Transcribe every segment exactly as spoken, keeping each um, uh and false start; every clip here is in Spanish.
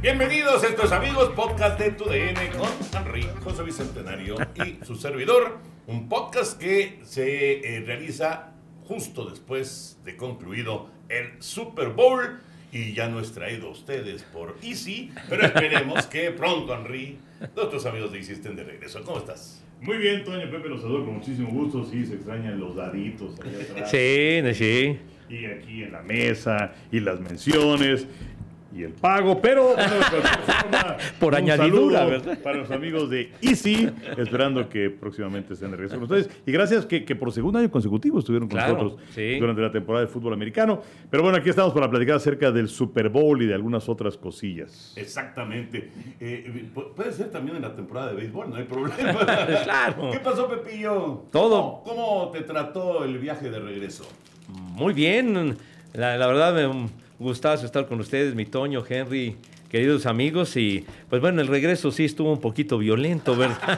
Bienvenidos estos amigos, podcast de Tu D N con Henry, José Bicentenario y su servidor. Un podcast que se eh, realiza justo después de concluido el Super Bowl y ya no es traído a ustedes por Easy, pero esperemos que pronto, Henry, nuestros amigos de Easy estén de regreso. ¿Cómo estás? Muy bien, Toño, Pepe, los saludo con muchísimo gusto. Sí, se extrañan los daditos allá atrás. Sí, sí. Y aquí en la mesa, y las menciones, y el pago, pero bueno, de cualquier forma, por un añadidura, saludo ¿verdad? Para los amigos de Easy, esperando que próximamente estén de regreso con ustedes. Y gracias que, que por segundo año consecutivo estuvieron con Claro, nosotros sí. durante la temporada de fútbol americano. Pero bueno, aquí estamos para platicar acerca del Super Bowl y de algunas otras cosillas. Exactamente. Eh, pu- puede ser también en la temporada de béisbol, no hay problema. Claro. ¿Qué pasó, Pepillo? Todo. ¿Cómo, cómo te trató el viaje de regreso? Muy bien. La, la verdad me gustazo estar con ustedes, mi Toño, Henry, queridos amigos. Y pues bueno, el regreso sí estuvo un poquito violento, ¿verdad?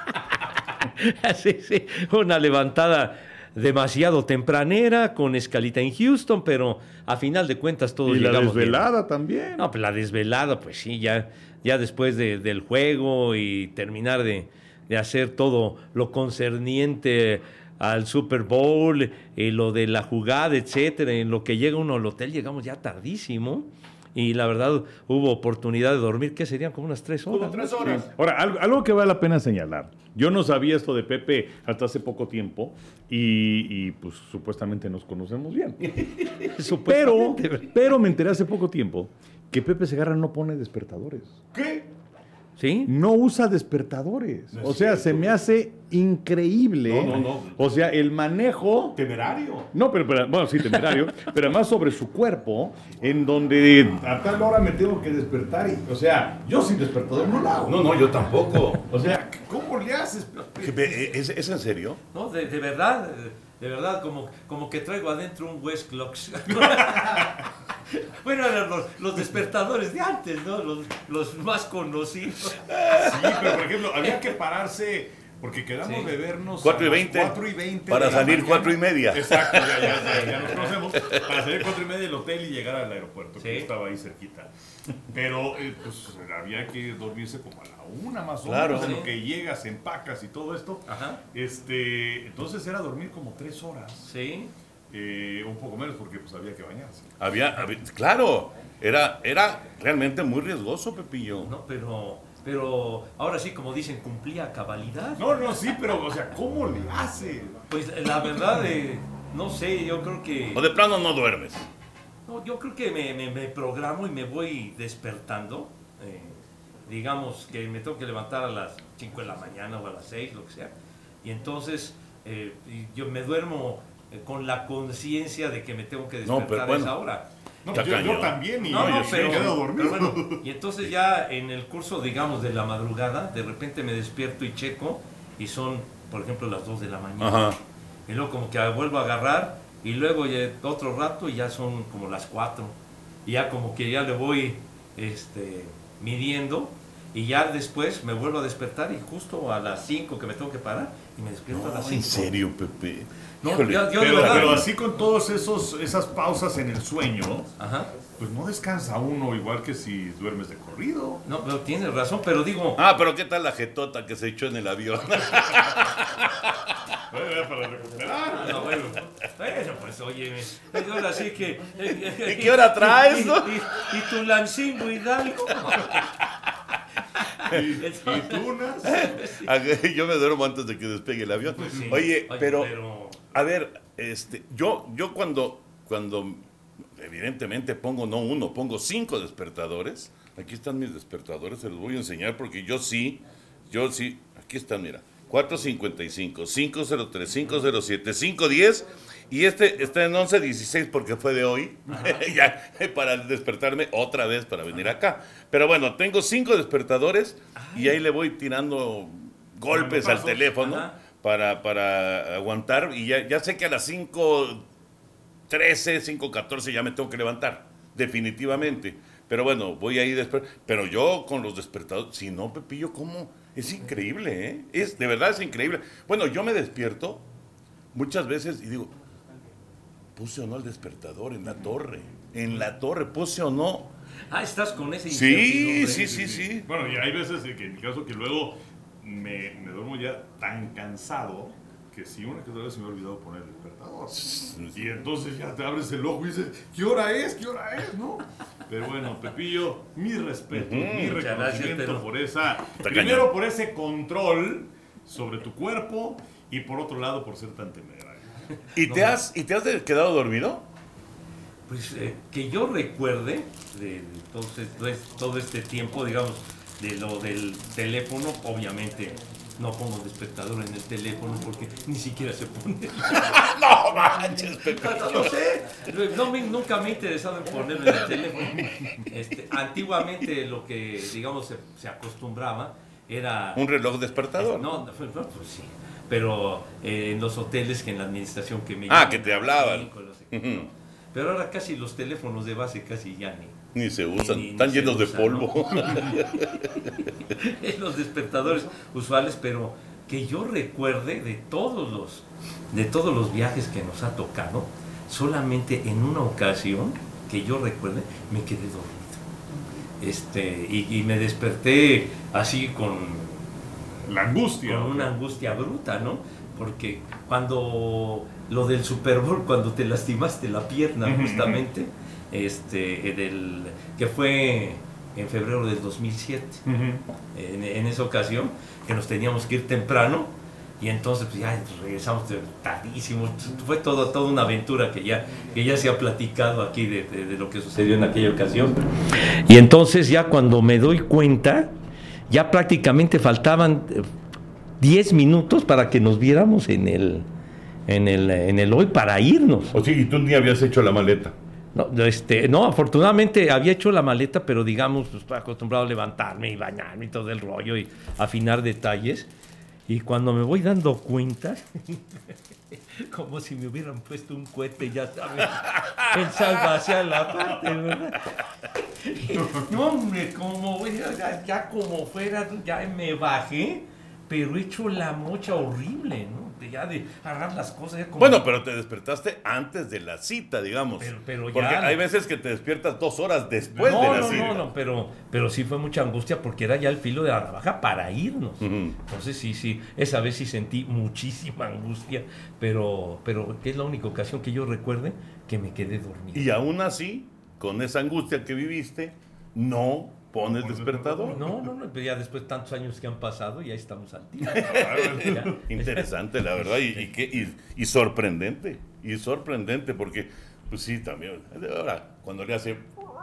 Sí, sí. Una levantada demasiado tempranera con escalita en Houston, pero a final de cuentas todos Y la llegamos bien. desvelada también. No, pues la desvelada, pues sí, ya, ya después de- del juego y terminar de, de hacer todo lo concerniente al Super Bowl, y lo de la jugada, etcétera, en lo que llega uno al hotel, llegamos ya tardísimo y la verdad hubo oportunidad de dormir, ¿qué serían? Como unas tres horas. Como tres ¿no? horas. Ahora, algo, algo que vale la pena señalar. Yo no sabía esto de Pepe hasta hace poco tiempo y, y, pues supuestamente nos conocemos bien. Pero, Supuestamente, ¿verdad? pero me enteré hace poco tiempo que Pepe Segarra no pone despertadores. ¿Qué? ¿Sí? No usa despertadores. No es O sea, cierto. se me hace increíble. No, no, no. O sea, el manejo... Temerario. No, pero, pero- bueno, sí, temerario, pero además sobre su cuerpo, en donde a tal hora me tengo que despertar y, o sea, yo sin despertador no lo hago. No, no, yo tampoco. O sea, ¿cómo le haces? ¿Qué pe- ¿Es, es en serio? No, de, de verdad, de verdad, como, como que traigo adentro un Westclocks. Bueno, eran los, los despertadores de antes, ¿no? Los, los más conocidos. Sí, pero por ejemplo, había que pararse porque quedamos Sí. de vernos Cuatro y a las veinte. cuatro y veinte Para de la salir mañana. cuatro y media. Exacto, ya, ya, ya, ya nos conocemos. Para salir cuatro y media del hotel y llegar al aeropuerto, que Sí. estaba ahí cerquita. Pero eh, pues había que dormirse como a la una más o Claro. menos, en Sí. lo que llegas, empacas y todo esto. Ajá. Este, entonces era dormir como tres horas. Sí. Eh, un poco menos porque pues había que bañarse. Había, había- claro, era, era realmente muy riesgoso, Pepillo. No, pero, pero ahora sí, como dicen, cumplía a cabalidad. No, no, sí, pero o sea, ¿cómo le hace? Pues la verdad, eh, no sé, yo creo que... O de plano no duermes. No, yo creo que me, me- me programo y me voy despertando. eh, digamos que me tengo que levantar a las cinco de la mañana o a las seis, lo que sea. Y entonces eh, y yo me duermo eh, con la conciencia de que me tengo que No, despertar pero a bueno. esa hora. No, Está yo, yo cañón. también y No, no, yo pero, me quedo dormido. pero bueno, y entonces ya en el curso, digamos, de la madrugada, de repente me despierto y checo y son, por ejemplo, las dos de la mañana. Ajá. Y luego como que vuelvo a agarrar y luego ya otro rato y ya son como las cuatro. Y ya como que ya le voy este, midiendo y ya después me vuelvo a despertar y justo a las cinco que me tengo que parar y me despierto a las No, cinco. en serio, Pepe. No, Híjole. yo- yo de Pero, verdad- pero así con todos esos esas pausas en el sueño, Ajá. pues no descansa uno igual que si duermes de corrido. No, pero tienes razón, pero digo, Ah, pero ¿qué tal la jetota que se echó en el avión? Eh, Para recuperar. ah, no, bueno, bueno, pues oye, me- pues, ahora sí que... ¿Y qué hora traes, Y, no? y- y tu Lancingo Hidalgo. Y, y tunas. Yo me duermo antes de que despegue el avión. Pues sí. Oye, Oye, pero, pero- a ver, este, yo, yo cuando, cuando evidentemente pongo no uno, pongo cinco despertadores. Aquí están mis despertadores, se los voy a enseñar porque yo sí, yo sí, aquí están, mira, cuatro cincuenta y cinco, cinco cero tres, cinco cero siete, cinco diez y este está en once dieciséis porque fue de hoy, ya, para despertarme otra vez para venir acá. Pero bueno, tengo cinco despertadores y ahí le voy tirando golpes al Golpazos. teléfono Ajá. para, para aguantar y ya, ya sé que a las cinco trece, cinco catorce ya me tengo que levantar, definitivamente. Pero bueno, voy ahí después. Pero yo con los despertadores, si no, Pepillo, ¿cómo? Es increíble, ¿eh? Es, de verdad es increíble. Bueno, yo me despierto muchas veces y digo, puse o no el despertador en la torre. En la torre, puse o no. Ah, estás con ese Sí, incertidumbre. sí, sí, sí. Bueno, y hay veces que en mi caso que luego me, me duermo ya tan cansado que si una que otra vez se me ha olvidado poner el despertador. Y entonces ya te abres el ojo y dices, ¿qué hora es? ¿Qué hora es? ¿No? Pero bueno, Pepillo, mi respeto, Uh-huh. mi Muchas gracias, reconocimiento pero- por esa... Está Primero cañón. por ese control sobre tu cuerpo y por otro lado por ser tan temerario. ¿Y te has, ¿y te has de- quedado dormido? Pues eh, que yo recuerde de, de todo, este, todo este tiempo, digamos, de lo del teléfono, obviamente no pongo despertador en el teléfono porque ni siquiera se pone. No manches, Pepe. No sé, no me- nunca me he interesado en ponerlo en el teléfono. Este, antiguamente lo que, digamos, se, se acostumbraba era... Un reloj despertador. No, no, pues, no, pues sí. Pero eh, en los hoteles que en la administración que me Ah, llaman, que te hablaban. cinco, no sé qué, Ujú. ¿no? Pero ahora casi los teléfonos de base casi ya ni. Ni se usan, Ni- ni están se llenos de usan, polvo. los despertadores usuales, pero que yo recuerde de todos los de todos los viajes que nos ha tocado, solamente en una ocasión que yo recuerde me quedé dormido. Este, y, y me desperté así con La angustia. con una angustia bruta, ¿no? Porque cuando lo del Super Bowl, cuando te lastimaste la pierna justamente, este, en el, que fue en febrero del dos mil siete, Ujú. en, en esa ocasión, que nos teníamos que ir temprano, y entonces pues, ya regresamos tardísimo, fue todo, toda una aventura que ya, que ya se ha platicado aquí de, de, de lo que sucedió en aquella ocasión. Y entonces ya cuando me doy cuenta, ya prácticamente faltaban diez minutos para que nos viéramos en el, en el, en el hoy para irnos. O sí, y tú ni habías hecho la maleta. No, este, no, afortunadamente había hecho la maleta, pero digamos, pues, estaba acostumbrado a levantarme y bañarme y todo el rollo y afinar detalles. Y cuando me voy dando cuenta, como si me hubieran puesto un cohete, ya sabes, en salva hacia la parte, ¿verdad? No, hombre, como, ya, ya como fuera, ya me bajé, pero he hecho la mocha horrible, ¿no? De ya de agarrar las cosas. Ya como... Bueno, pero te despertaste antes de la cita, digamos. Pero- pero ya porque no. hay veces que te despiertas dos horas después no, de la no, cita. no, no, pero, pero sí fue mucha angustia porque era ya el filo de la navaja para irnos. Ujú. Entonces sí, sí, esa vez sí sentí muchísima angustia, pero, pero es la única ocasión que yo recuerde que me quedé dormido. Y aún así, con esa angustia que viviste, no pones pones despertador. No, no, no, pero ya después de tantos años que han pasado, ya estamos al tiro. Ya. Interesante, la verdad, y, y, que- y- y sorprendente. Y sorprendente, porque, pues sí, también. Ahora, cuando le hace.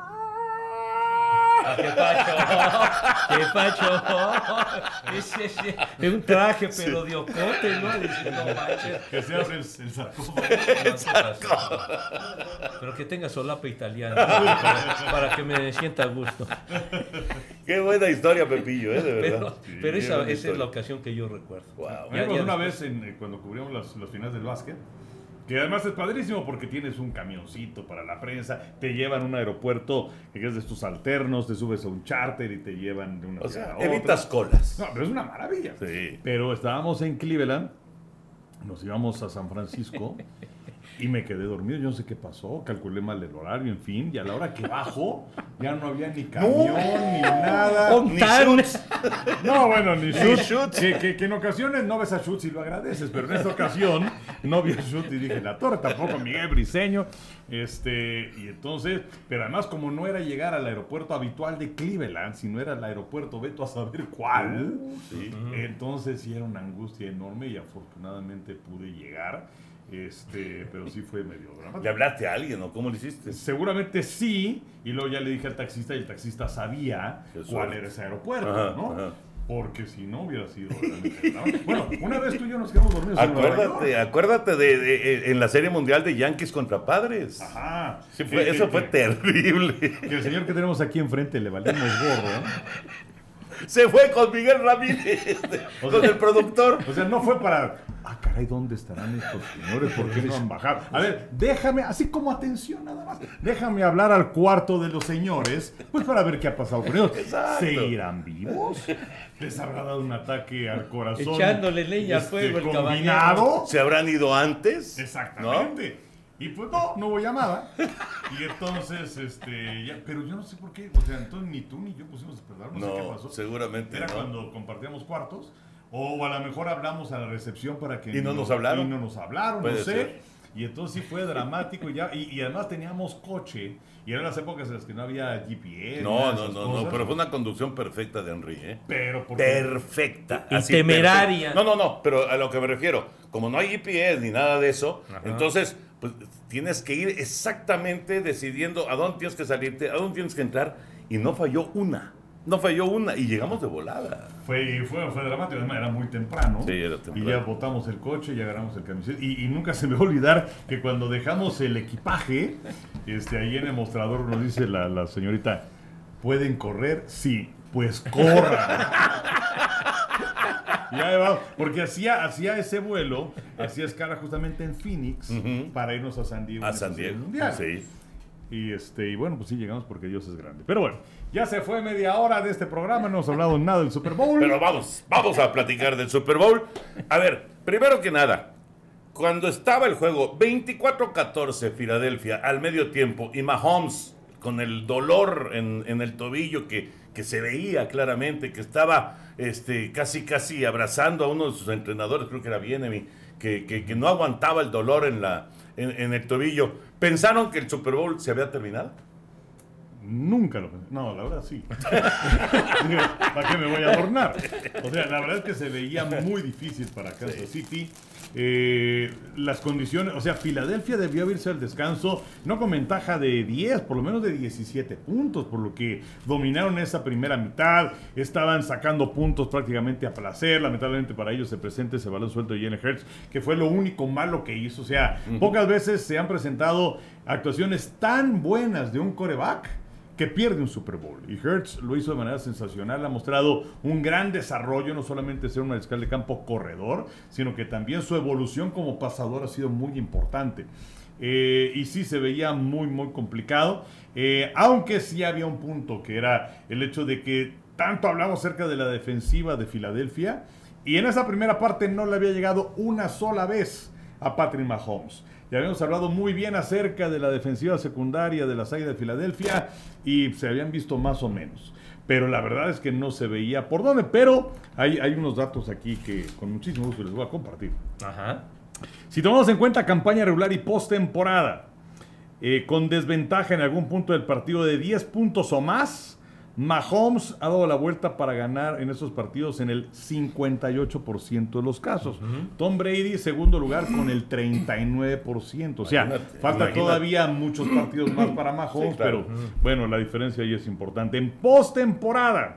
Ah, ¿Qué pacho? ¿Qué pacho? Ese, ese, es un traje, pero de ocote, ¿no? Dice, no manches. Que se abre el, el sarcófago. No, ¿qué pasó? Pero que tenga solapa italiana para, para que me sienta a gusto. Qué buena historia, Pepillo, ¿eh? De verdad. Pero, pero qué esa, buena esa es la historia. ocasión que yo recuerdo. Wow. Ya- Ejemplo, ya una después- vez en, eh, cuando cubrimos los, los finales del básquet, que además es padrísimo porque tienes un camioncito para la prensa, te llevan a un aeropuerto que es de estos alternos, te subes a un charter y te llevan de una O ciudad sea, a otra. evitas colas. No, pero es una maravilla. Sí. Pero estábamos en Cleveland, nos íbamos a San Francisco y me quedé dormido. Yo no sé qué pasó, calculé mal el horario, en fin. Y a la hora que bajo, ya no había ni camión, ni nada. Un Ni tan- shoots. No, bueno, ni Ni shoot. shoots. Que, que- que en ocasiones no ves a shoot y lo agradeces, pero en esta ocasión no vi a shoot y dije, la torre tampoco, Miguel Briseño. Este, y entonces, pero además, como no era llegar al aeropuerto habitual de Cleveland, sino era el aeropuerto, veto a saber cuál. Sí. Entonces sí era una angustia enorme y afortunadamente pude llegar. Este, pero sí fue medio dramático. ¿Le hablaste a alguien o cómo lo hiciste? Seguramente sí, y luego ya le dije al taxista y el taxista sabía Qué cuál suerte. era ese aeropuerto, Ajá, ¿no? ajá. Porque si no hubiera sido realmente dramático. Bueno, una vez tú y yo nos quedamos dormidos en Nueva Acuérdate, York. acuérdate de, de- de- en la Serie Mundial de Yankees contra Padres. Ajá. Sí, fue- Que- eso que- fue terrible. Que el señor que tenemos aquí enfrente le valimos gorro. Se fue con Miguel Ramírez, con el productor. O sea, no fue para... Ah, caray, ¿dónde estarán estos señores? ¿Por qué no han bajado? A ver, déjame, así como atención nada más, déjame hablar al cuarto de los señores, pues para ver qué ha pasado con ellos. Exacto. ¿Se irán vivos? ¿Les habrá dado un ataque al corazón? Echándole leña al este, fuego el combinado? ¿Se habrán ido antes? Exactamente. Y pues no, no hubo llamada. Y entonces, este, ya, pero yo no sé por qué, o sea, entonces ni tú ni yo pusimos despertador, no, No, sé qué pasó. seguramente Era no. cuando compartíamos cuartos, o a lo mejor hablamos a la recepción para que... Y no nos hablaron. Y no nos hablaron, Puede no sé. ser. Y entonces sí fue dramático y, ya, y, y además teníamos coche, y eran las épocas en las que no había G P S. No, nada de no, esas no, cosas. no, pero fue una conducción perfecta de Henry, ¿eh? Pero porque... Perfecta. Y así, temeraria. perfecta. No, no, no, pero a lo que me refiero, como no hay G P S ni nada de eso, Ajá. entonces, pues tienes que ir exactamente decidiendo a dónde tienes que salirte, a dónde tienes que entrar, y no falló una. No falló una, y llegamos de volada. Fue, fue, fue dramático, además era muy temprano. Sí, era temprano. Y ya botamos el coche y agarramos el camiseta. Y, y nunca se me va a olvidar que cuando dejamos el equipaje, este, ahí en el mostrador nos dice la, la señorita, ¿pueden correr? Sí, pues corran. Y ahí vamos, porque hacía, hacía ese vuelo, hacía escala justamente en Phoenix Ujú. para irnos a San Diego. A en San esa Diego. serie mundial. Sí. Y, este, y bueno, pues sí llegamos porque Dios es grande. Pero bueno, ya se fue media hora de este programa, no hemos hablado nada del Super Bowl. Pero vamos, vamos a platicar del Super Bowl. A ver, primero que nada, cuando estaba el juego veinticuatro catorce Filadelfia al medio tiempo y Mahomes con el dolor en, en el tobillo que, que se veía claramente, que estaba este, casi casi abrazando a uno de sus entrenadores, creo que era Bieniemy, que, que, que no aguantaba el dolor en, la, en, en el tobillo, ¿pensaron que el Super Bowl se había terminado? Nunca lo pensé. No, la verdad sí. ¿Para qué me voy a adornar? O sea, la verdad es que se veía muy difícil para Kansas City. Eh, las condiciones, o sea, Filadelfia debió irse al descanso, no con ventaja de diez, por lo menos de diecisiete puntos, por lo que dominaron esa primera mitad, estaban sacando puntos prácticamente a placer. Lamentablemente para ellos se presenta ese balón suelto de Jalen Hurts, que fue lo único malo que hizo. O sea, uh-huh. pocas veces se han presentado actuaciones tan buenas de un quarterback que pierde un Super Bowl. Y Hurts lo hizo de manera sensacional, ha mostrado un gran desarrollo, no solamente ser un mariscal de campo corredor, sino que también su evolución como pasador ha sido muy importante. Eh, y sí se veía muy, muy complicado, eh, aunque sí había un punto, que era el hecho de que tanto hablamos acerca de la defensiva de Filadelfia, y en esa primera parte no le había llegado una sola vez a Patrick Mahomes. Ya habíamos hablado muy bien acerca de la defensiva secundaria de las Águilas de Filadelfia y se habían visto más o menos. Pero la verdad es que no se veía por dónde. Pero hay, hay unos datos aquí que con muchísimo gusto les voy a compartir. Ajá. Si tomamos en cuenta campaña regular y postemporada, eh, con desventaja en algún punto del partido de diez puntos o más, Mahomes ha dado la vuelta para ganar en esos partidos en el cincuenta y ocho por ciento de los casos. Uh-huh. Tom Brady, segundo lugar, con el treinta y nueve por ciento. O sea, imagínate, falta imagínate. todavía muchos partidos más para Mahomes, sí, claro. pero uh-huh. bueno, la diferencia ahí es importante. En postemporada,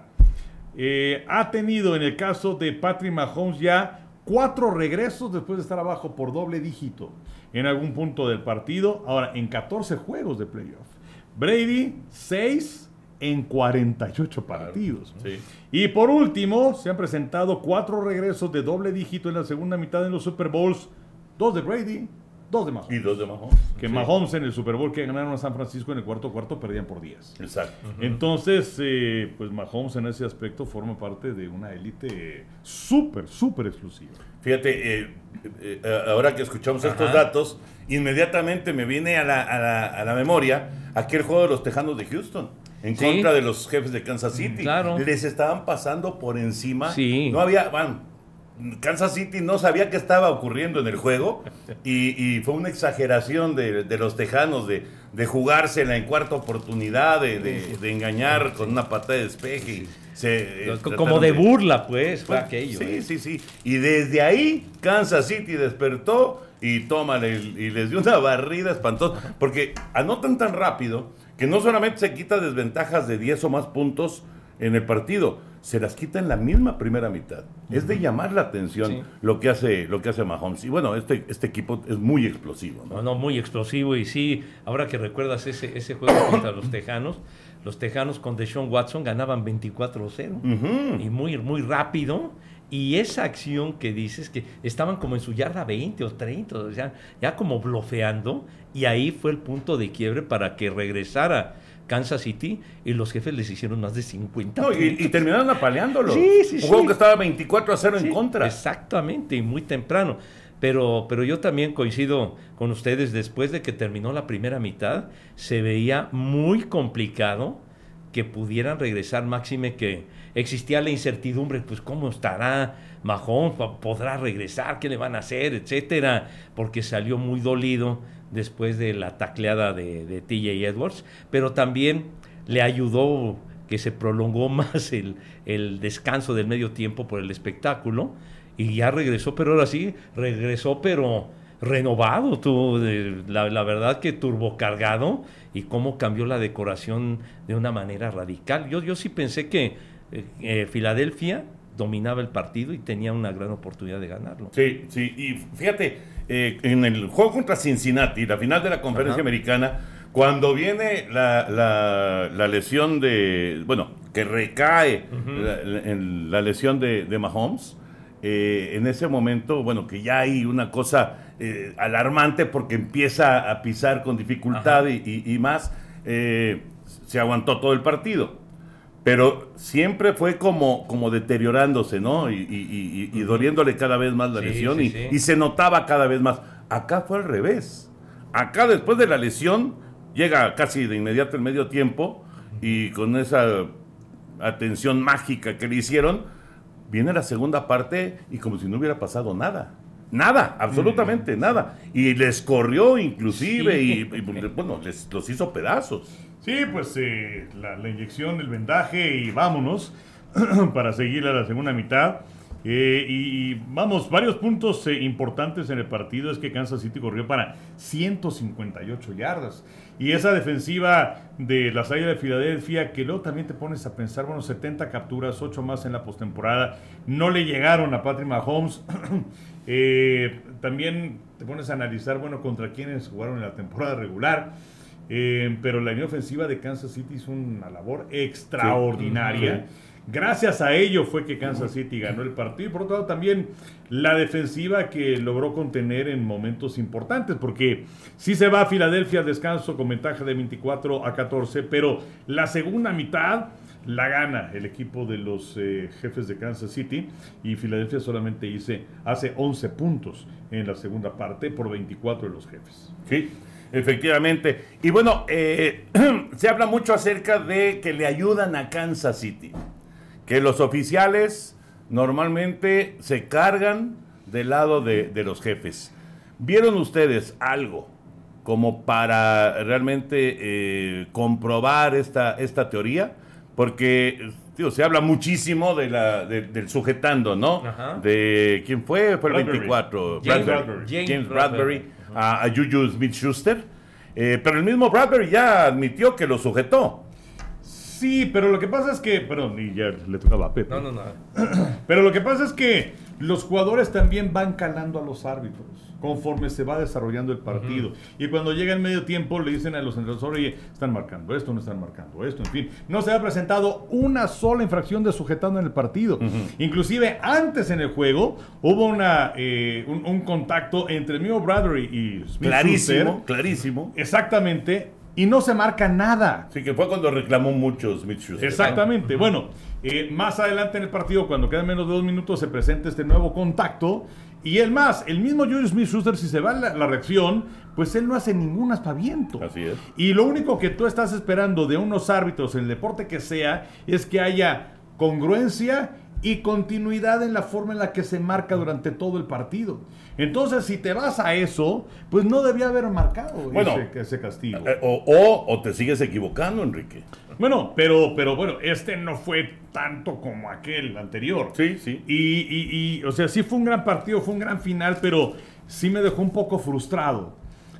eh, ha tenido en el caso de Patrick Mahomes ya cuatro regresos después de estar abajo por doble dígito en algún punto del partido. Ahora, en catorce juegos de playoff. Brady, seis en cuarenta y ocho partidos. Sí. Y por último, se han presentado cuatro regresos de doble dígito en la segunda mitad en los Super Bowls. Dos de Brady, dos de Mahomes. Y dos de Mahomes. Que sí. Mahomes en el Super Bowl que ganaron a San Francisco en el cuarto cuarto perdían por diez. Exacto. Uh-huh. Entonces, eh, pues Mahomes en ese aspecto forma parte de una élite súper, súper exclusiva. Fíjate, eh, eh, ahora que escuchamos Ajá. estos datos, inmediatamente me viene a la, a, la, a la memoria aquel juego de los Tejanos de Houston. En sí. contra de los Jefes de Kansas City. Claro. Les estaban pasando por encima. Sí. No había, bueno, Kansas City no sabía qué estaba ocurriendo en el juego y, y fue una exageración de, de los Tejanos de, de jugársela en cuarta oportunidad, de, de, de engañar con una patada de despeje. Y se, eh, Como de burla, pues, fue aquello. Sí, eh. sí, sí. Y desde ahí Kansas City despertó y tómale, y les dio una barrida espantosa. Porque anotan tan rápido que no solamente se quita desventajas de diez o más puntos en el partido, se las quita en la misma primera mitad. Uh-huh. Es de llamar la atención sí. lo que hace lo que hace Mahomes. Y bueno, este, este equipo es muy explosivo, ¿no? No, no, muy explosivo. Y sí, ahora que recuerdas ese, ese juego contra los Tejanos, los Tejanos con Deshaun Watson ganaban veinticuatro cero. Uh-huh. Y muy, muy rápido. Y esa acción que dices, que estaban como en su yarda veinte o treinta, o sea, ya como blofeando, y ahí fue el punto de quiebre para que regresara Kansas City, y los Jefes les hicieron más de cincuenta no, y, y terminaron apaleándolo. Sí, sí, Un sí. juego que estaba veinticuatro a cero sí, en contra. Exactamente, y muy temprano. Pero, pero yo también coincido con ustedes, después de que terminó la primera mitad, se veía muy complicado que pudieran regresar, máxime que existía la incertidumbre, pues cómo estará Mahomes, podrá regresar, qué le van a hacer, etcétera, porque salió muy dolido después de la tacleada de, de T J Edwards, pero también le ayudó que se prolongó más el, el descanso del medio tiempo por el espectáculo, y ya regresó, pero ahora sí, regresó, pero renovado, tú, de, la, la verdad que turbocargado, y cómo cambió la decoración de una manera radical. Yo, yo sí pensé que eh, eh, Filadelfia dominaba el partido y tenía una gran oportunidad de ganarlo. Sí, sí, y fíjate, eh, en el juego contra Cincinnati, la final de la conferencia Ajá. americana, cuando viene la, la, la lesión de, bueno, que recae uh-huh. la, la, en la lesión de, de Mahomes, eh, en ese momento, bueno, que ya hay una cosa eh, alarmante porque empieza a pisar con dificultad y, y, y más, eh, se aguantó todo el partido. Pero siempre fue como, como deteriorándose, ¿no? Y, y, y, y doliéndole cada vez más la sí, lesión sí, y, sí. y se notaba cada vez más. Acá fue al revés. Acá después de la lesión llega casi de inmediato el medio tiempo y con esa atención mágica que le hicieron, viene la segunda parte y como si no hubiera pasado nada. Nada, absolutamente mm, nada. Y les corrió inclusive sí. y, y bueno, les, los hizo pedazos. Sí, pues eh, la, la inyección, el vendaje y vámonos para seguir a la segunda mitad. Eh, y, y vamos, varios puntos eh, importantes en el partido es que Kansas City corrió para ciento cincuenta y ocho yardas. Y esa defensiva de las Águilas de Filadelfia, que luego también te pones a pensar, bueno, setenta capturas, ocho más en la postemporada, no le llegaron a Patrick Mahomes. eh, también te pones a analizar, bueno, contra quienes jugaron en la temporada regular. Eh, pero la línea ofensiva de Kansas City hizo una labor extraordinaria. Sí. Gracias a ello fue que Kansas City ganó el partido. Y por otro lado también la defensiva que logró contener en momentos importantes, porque sí se va a Filadelfia al descanso con ventaja de veinticuatro a catorce, pero la segunda mitad la gana el equipo de los eh, jefes de Kansas City, y Filadelfia solamente hice, hace once puntos en la segunda parte por veinticuatro de los jefes. Sí, efectivamente. Y bueno, eh, se habla mucho acerca de que le ayudan a Kansas City, que los oficiales normalmente se cargan del lado de, de los jefes. ¿Vieron ustedes algo como para realmente eh, comprobar esta, esta teoría? Porque tío, se habla muchísimo de la, de, del sujetando, ¿no? Ajá. De ¿quién fue? Fue el Bradbury. veinticuatro. James Bradbury. Bradbury. James, James Bradbury, Bradbury. a, a Juju Smith-Schuster. Eh, pero el mismo Bradbury ya admitió que lo sujetó. Sí, pero lo que pasa es que... Perdón, y ya le tocaba a Pepe. No, no, no. Pero lo que pasa es que los jugadores también van calando a los árbitros conforme se va desarrollando el partido. Uh-huh. Y cuando llega el medio tiempo le dicen a los entrenadores, oye, están marcando esto, no están marcando esto, en fin. No se ha presentado una sola infracción de sujetando en el partido. Uh-huh. Inclusive antes en el juego hubo una eh, un, un contacto entre el mismo Bradbury y Smith. Clarísimo, Schuster. clarísimo. Exactamente. Y no se marca nada. Sí, que fue cuando reclamó mucho Smith-Schuster. Exactamente. Uh-huh. Bueno, eh, más adelante en el partido, cuando quedan menos de dos minutos, se presenta este nuevo contacto. Y el más, el mismo Juju Smith-Schuster, si se va la, la reacción, pues él no hace ningún aspaviento. Así es. Y lo único que tú estás esperando de unos árbitros, en el deporte que sea, es que haya congruencia y continuidad en la forma en la que se marca durante todo el partido. Entonces, si te vas a eso, pues no debía haber marcado bueno, ese, ese castigo. Eh, o, o, o te sigues equivocando, Enrique. Bueno, pero, pero bueno, este no fue tanto como aquel anterior. Sí, sí. Y, y, y, o sea, sí fue un gran partido, fue un gran final, pero sí me dejó un poco frustrado.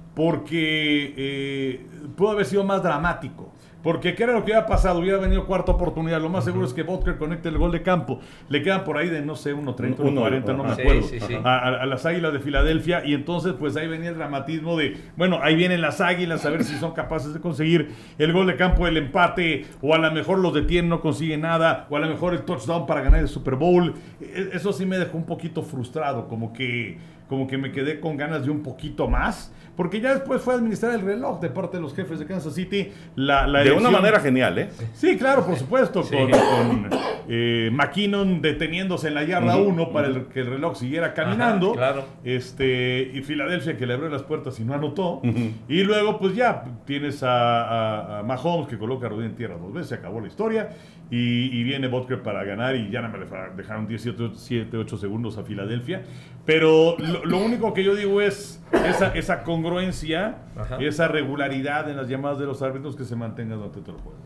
Porque eh, pudo haber sido más dramático. Porque ¿qué era lo que había pasado? Hubiera venido cuarta oportunidad. Lo más seguro uh-huh. es que Butker conecte el gol de campo. Le quedan por ahí de, no sé, uno treinta, uno cuarenta, no me acuerdo. Sí, sí, sí. A, a, a las Águilas de Filadelfia. Y entonces, pues ahí venía el dramatismo de, bueno, ahí vienen las Águilas a ver si son capaces de conseguir el gol de campo, el empate. O a lo mejor los detienen, no consiguen nada. O a lo mejor el touchdown para ganar el Super Bowl. Eso sí me dejó un poquito frustrado. Como que... como que me quedé con ganas de un poquito más, porque ya después fue a administrar el reloj de parte de los jefes de Kansas City. La, la de elección... una manera genial, ¿eh? Sí, claro, por supuesto, Sí. con, con eh, McKinnon deteniéndose en la yarda uno uh-huh, para uh-huh. el, que el reloj siguiera caminando. Ajá, claro. Este, y Filadelfia que le abrió las puertas y no anotó. Uh-huh. Y luego, pues ya tienes a, a, a Mahomes que coloca rodilla en tierra dos veces, se acabó la historia. Y, y viene Butker para ganar y ya nada más le dejaron diecisiete, ocho segundos a Filadelfia. Pero lo, lo único que yo digo es esa, esa congruencia, Ajá. esa regularidad en las llamadas de los árbitros que se mantenga durante todo el juego.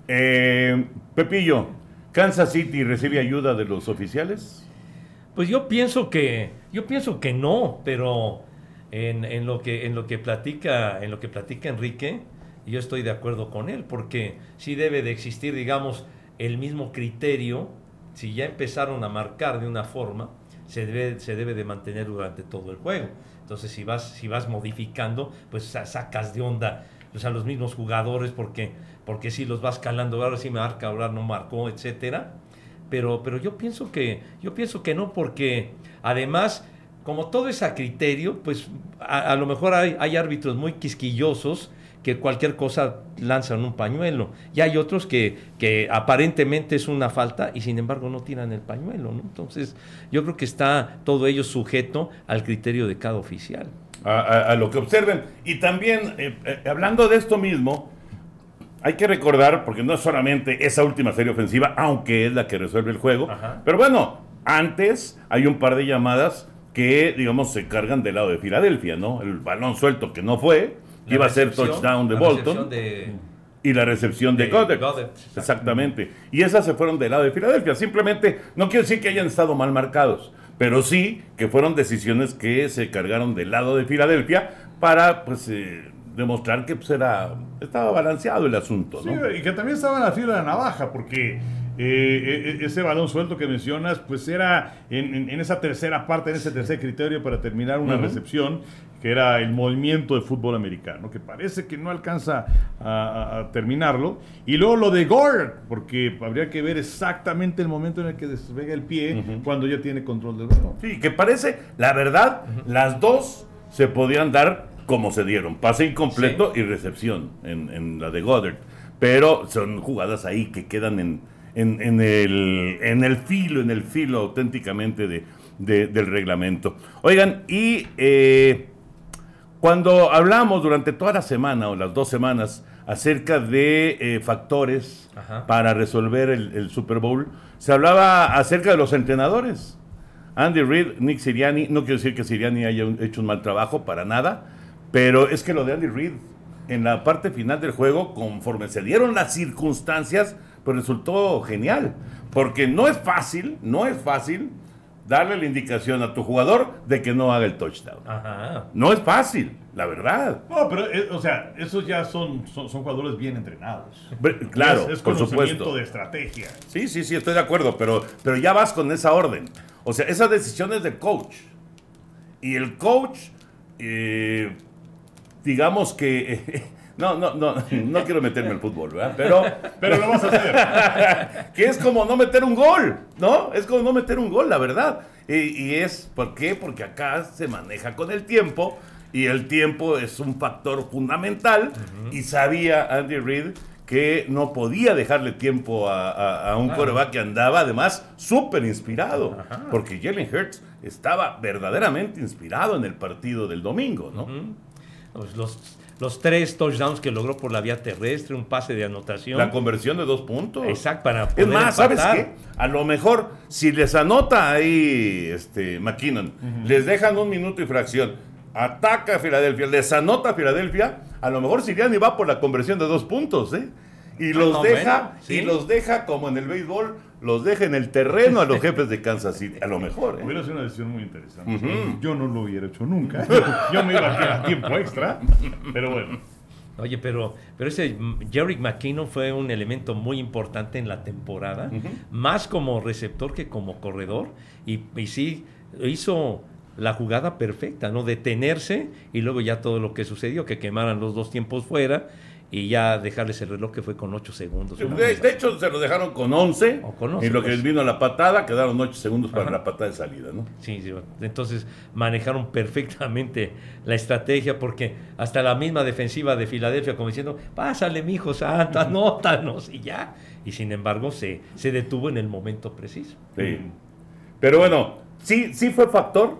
Eh, Pepillo, ¿Kansas City recibe ayuda de los oficiales? Pues yo pienso que, yo pienso que no, pero en, en lo que, en lo que platica, en lo que platica Enrique, yo estoy de acuerdo con él, porque sí debe de existir, digamos, el mismo criterio. Si ya empezaron a marcar de una forma, se debe, se debe de mantener durante todo el juego. Entonces, si vas, si vas modificando, pues sacas de onda, o sea, los mismos jugadores, porque, porque si los vas calando, ahora sí marca, ahora no marcó, etcétera. Pero, pero yo pienso que, yo pienso que no, porque además, como todo es a criterio, pues a, a lo mejor hay, hay árbitros muy quisquillosos que cualquier cosa lanzan un pañuelo. Y hay otros que, que aparentemente es una falta y sin embargo no tiran el pañuelo, ¿no? Entonces, yo creo que está todo ello sujeto al criterio de cada oficial. A, a, a lo que observen. Y también, eh, eh, hablando de esto mismo, hay que recordar, porque no es solamente esa última serie ofensiva, aunque es la que resuelve el juego, Ajá. pero bueno, antes hay un par de llamadas que, digamos, se cargan del lado de Filadelfia, ¿no? El balón suelto que no fue, La iba a ser touchdown de Bolton de, y la recepción de, de Goddard. Goddard exactamente. exactamente. Y esas se fueron del lado de Filadelfia. Simplemente, no quiero decir que hayan estado mal marcados, pero sí que fueron decisiones que se cargaron del lado de Filadelfia para, pues, eh, demostrar que pues, era, estaba balanceado el asunto, ¿no? Sí, y que también estaba en la fila de la navaja, porque eh, ese balón suelto que mencionas, pues era en, en, en esa tercera parte, en ese tercer criterio para terminar una uh-huh. recepción, que era el movimiento de fútbol americano, que parece que no alcanza a, a, a terminarlo. Y luego lo de Goddard, porque habría que ver exactamente el momento en el que despega el pie uh-huh. cuando ya tiene control del balón. Sí, que parece, la verdad, uh-huh. las dos se podían dar como se dieron, pase incompleto sí. y recepción en, en la de Goddard, pero son jugadas ahí que quedan en, en, en, el, en el filo, en el filo auténticamente de, de, del reglamento. Oigan, y eh, cuando hablamos durante toda la semana o las dos semanas acerca de eh, factores Ajá. para resolver el, el Super Bowl, se hablaba acerca de los entrenadores. Andy Reid, Nick Sirianni, no quiero decir que Sirianni haya hecho un mal trabajo, para nada, pero es que lo de Andy Reid, en la parte final del juego, conforme se dieron las circunstancias, pues resultó genial. Porque no es fácil, no es fácil darle la indicación a tu jugador de que no haga el touchdown. Ajá. No es fácil, la verdad. No, pero, eh, o sea, esos ya son, son, son jugadores bien entrenados. Pero, claro, es, es por conocimiento supuesto. de estrategia. Sí, sí, sí, estoy de acuerdo, pero, pero ya vas con esa orden. O sea, esa decisión es del coach. Y el coach... Eh, digamos que eh, no, no, no, no quiero meterme al fútbol, ¿verdad? Pero, pero lo vas a hacer. Que es como no meter un gol, ¿no? Es como no meter un gol, la verdad. Y, y es, ¿por qué? Porque acá se maneja con el tiempo y el tiempo es un factor fundamental. Uh-huh. Y sabía Andy Reid que no podía dejarle tiempo a, a, a un claro. quarterback que andaba además súper inspirado. Ajá. Porque Jalen Hurts estaba verdaderamente inspirado en el partido del domingo, ¿no? Uh-huh. Los, los, los tres touchdowns que logró por la vía terrestre, un pase de anotación. La conversión de dos puntos. Exacto, para poder Es más, empatar. ¿sabes qué? A lo mejor, si les anota ahí este, McKinnon, uh-huh. les dejan un minuto y fracción, ataca a Filadelfia, les anota a Filadelfia, a lo mejor Sirianni va por la conversión de dos puntos, ¿eh? Y los no, deja, bueno, ¿sí? y los deja como en el béisbol, los deja en el terreno a los jefes de Kansas City, a lo mejor. ¿eh? Hubiera sido una decisión muy interesante. Uh-huh. Yo no lo hubiera hecho nunca. Yo me iba a quedar tiempo extra, pero bueno. Oye, pero, pero ese Jerick McKinnon fue un elemento muy importante en la temporada, uh-huh. más como receptor que como corredor, y, y sí, hizo la jugada perfecta, ¿no? Detenerse y luego ya todo lo que sucedió, que quemaran los dos tiempos fuera. y ya dejarles el reloj que fue con ocho segundos. De, de hecho, se lo dejaron con once, O con once, y lo que pues. vino la patada, quedaron ocho segundos para Ajá. la patada de salida, ¿no? Sí, sí, entonces manejaron perfectamente la estrategia porque hasta la misma defensiva de Filadelfia como diciendo, pásale mijo santo, anótanos y ya. Y sin embargo se, se detuvo en el momento preciso. Sí. Pero bueno, sí, sí fue factor.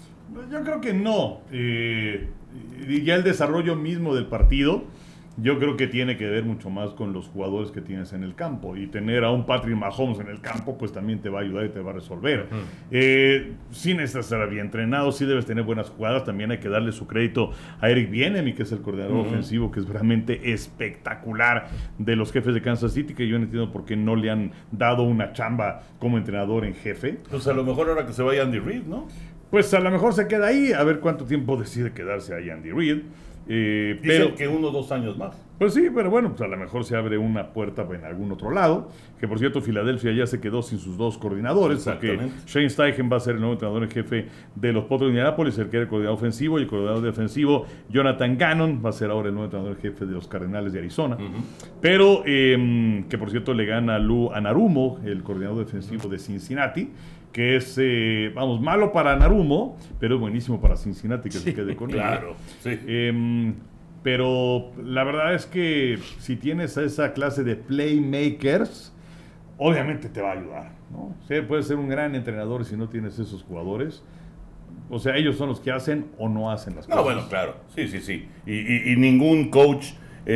Yo creo que no. Eh, y ya el desarrollo mismo del partido, yo creo que tiene que ver mucho más con los jugadores que tienes en el campo. Y tener a un Patrick Mahomes en el campo, pues también te va a ayudar y te va a resolver. Mm. Eh, sí necesitas estar bien entrenado, sí debes tener buenas jugadas. También hay que darle su crédito a Eric Bieniemy, que es el coordinador Uh-huh. ofensivo, que es realmente espectacular de los jefes de Kansas City, que yo no entiendo por qué no le han dado una chamba como entrenador en jefe. Pues a lo mejor ahora que se vaya Andy Reid, ¿no? Pues a lo mejor se queda ahí, a ver cuánto tiempo decide quedarse ahí Andy Reid. Eh, Dicen pero, que uno o dos años más. pues sí, pero bueno, pues a lo mejor se abre una puerta en algún otro lado. Que por cierto, Filadelfia ya se quedó sin sus dos coordinadores, porque Exactamente. Shane Steichen va a ser el nuevo entrenador en jefe de los Potros de Indianápolis, el que era el coordinador ofensivo, y el coordinador defensivo, Jonathan Gannon, va a ser ahora el nuevo entrenador en jefe de los Cardenales de Arizona. Uh-huh. Pero, eh, que por cierto le gana a Lou Anarumo, el coordinador defensivo de Cincinnati, que es, eh, vamos, malo para Anarumo, pero buenísimo para Cincinnati, que se quede con él. Claro, sí. Eh, pero la verdad es que si tienes a esa clase de playmakers, obviamente te va a ayudar, ¿no? O sea, puedes ser un gran entrenador si no tienes esos jugadores. O sea, ellos son los que hacen o no hacen las No, cosas. bueno, claro. Sí, sí, sí. Y, y- y ningún coach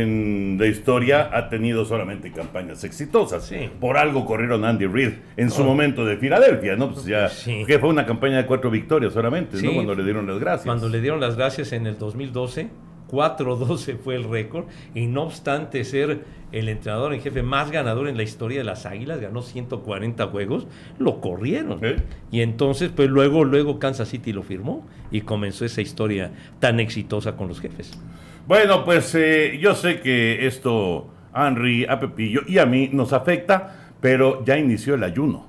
en la historia ha tenido solamente campañas exitosas. Sí. Por algo corrieron a Andy Reid en su momento de Filadelfia, ¿no? Pues ya, Sí. que fue una campaña de cuatro victorias solamente, Sí. ¿no? Cuando le dieron las gracias. Cuando le dieron las gracias en el dos mil doce, cuatro doce fue el récord, y no obstante ser el entrenador en jefe más ganador en la historia de las Águilas, ganó ciento cuarenta juegos, lo corrieron. ¿Eh? Y entonces, pues luego, luego Kansas City lo firmó y comenzó esa historia tan exitosa con los jefes. Bueno, pues eh, yo sé que esto a Henry, a Pepillo y a mí nos afecta, pero ya inició el ayuno.